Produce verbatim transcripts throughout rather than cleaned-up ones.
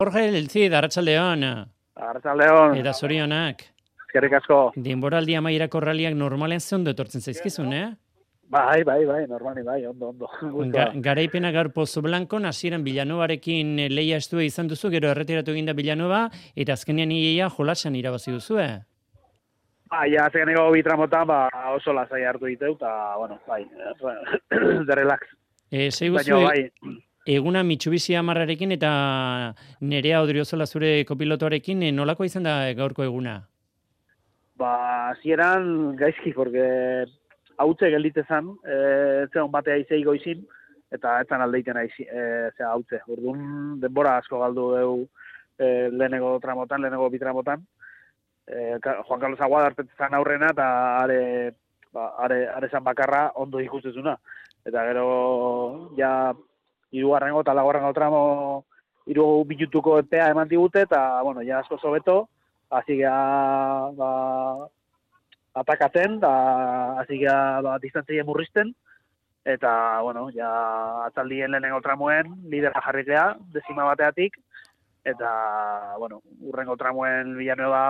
Jorge Elzid, arratsaldeon. Arratsaldeon. Eta zorionak. Eskerrik asko. Denboraldi amaierako ralliak normalen ze ondo etortzen zaizkizun, eh? Bai, bai, bai, normali, bai, ondo, ondo. Ga, garaipena gaur Pozo Blancon, hasieran Villanovarekin leia estua izan duzu, gero erretiratu eginda Villanova, eta azkenean iaia jolasan irabazi duzu, eh? Ba, ja, azkeneko bitramotan, ba, oso lasai hartu diteu, eta, bueno, bai, de relax. E, Baina, bai, eguna Mitsubishi Hamarrarekin eta Nerea Odriozola zure kopilotoarekin, nolako izan da gaurko eguna? Ba, hasieran gaizki, porque hautze gelditze zan, e, zeon batea izei goizin, eta etzan aldeiten aiz, e, zera hautze. Orduan, denbora asko galdu deu e, lehenengo tramotan, lehenengo bitramotan. E, Juan Carlos Aguada artetzen aurrena, eta are, ba, are, are zan bakarra ondo ikustezuna. Eta gero, ja, hirugarrengo eta laugarrengo tramo hiru minutuko epea eman digute, eta, bueno, ja asko sobeto, hasi geha, ba, atakatzen, da, hasi geha, ba, distantzia murrizten, eta, bueno, ja, atzaldien lehenengo tramuen, lidera jarrikea, dezima bateatik, eta, bueno, urrengo tramuen Villanueva,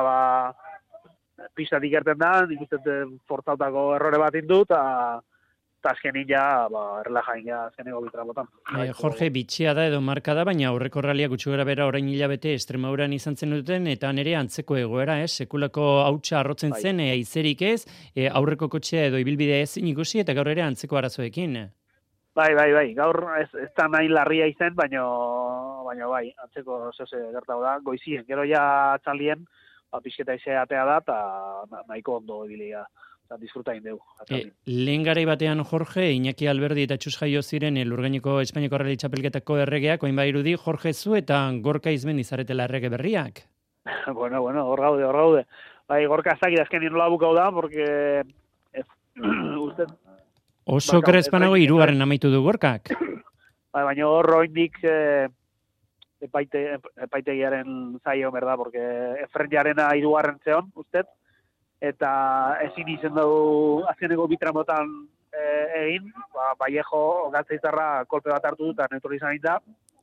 ba, pistatik erten da, nik uste fortautako errore bat indu, eta, eta azkenin ja, ba, errelajain ja, azkeneko bitramotan. E, Jorge, bitxia da edo marka da, baina aurreko ralia gutxi gara bera orain hilabete Estremauran izan zen duten, eta nire antzeko egoera, eh? Sekulako hautsa arrotzen bai. Zen, e, aizerik ez, e, aurreko kotxea edo ibilbidea ez ikusi, eta gaur ere antzeko arazoekin. Bai, bai, bai, gaur ez, ez da nahi larria izen, baino, baino bai, antzeko zehose gertago da, goizien, gero ja txaldien, ba, pixketa izea atea da, eta nahiko ondo ebilia. Disfruta indeu. E, lehen garai batean, Jorge, Iñaki Alberdi eta Txus Jaio ziren Lurgaineko Espainiako Rally Txapelketako erregeak, oin bairudi, Jorge zu eta Gorka Izmen izaretela errege berriak. bueno, bueno, hor gaude, hor gaude. Bai, Gorka ez dakit azken nola bukau da, porque... Ez, uste, Oso krespanago hirugarren amaitu du Gorkak. Bai, baina hor roindik eh, epaite, epaitegiaren zaio, berda, porque efrendiarena hirugarren zeon, usted, eta ezin izen dugu azkeneko bitramotan e, egin, ba, Vallejo Gatzaizarra kolpe bat hartu dut, eta neutralizan da.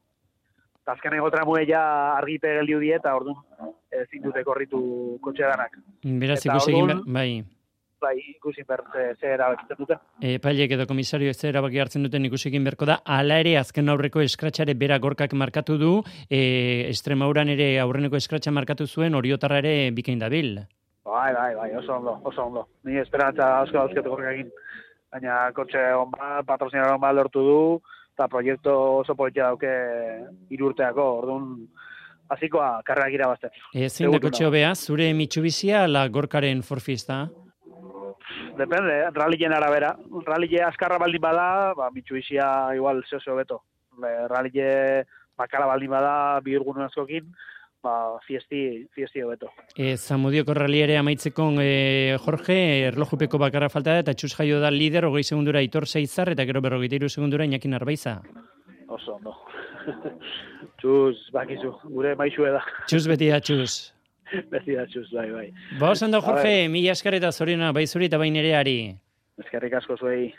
Eta azkeneko tramue ja argite geldiu die, eta orduan ezin dute korritu kotxe danak. Beraz ikusi egin, bai. Bai, ikusi behar ze, ze erabakitzen dute. E, Pailek edo komisario ez erabaki hartzen duten ikusi egin beharko da, ala ere azken aurreko eskratxare bera Gorkak markatu du, e, Estremauran ere aurreneko eskratxa markatu zuen, Oriotarra ere bikain dabil. Bai, bai, bai, oso ondo, oso ondo. Ni esperantza asko dauzketu Gorkakin. Baina kotxe hon bat, patrozinara hon bat lortu du, eta proiektu oso politia dauke irurteako, orduan, hasikoa karrerak irabazten. Ezin da kotxe hobea, zure Mitsubishia ala Gorkaren Ford Fiesta? Depende, rallyen arabera. Rallye askarra baldin bada, ba, Mitsubishia igual zeo beto. Rallye bakala baldin bada, bi urgun askokin, ba, fiesti, fiesti hobeto. E, Zamudioko rally ere amaitzeko e, Jorge, erlojupeko bakarra falta da, eta Txus Jaio da lider, hogei segundura Aitor Seizar, eta gero berrogeita hiru segundura Iñaki Narbaiza. Oso, ondo. Txus, bakizu, gure maixue da. Txus beti da, Txus. Beti da, Txus, bai, bai. Ba, oso ondo, Jorge, mila esker eta zoriona, bai zuri eta bai nereari. Eskerrik asko zuei.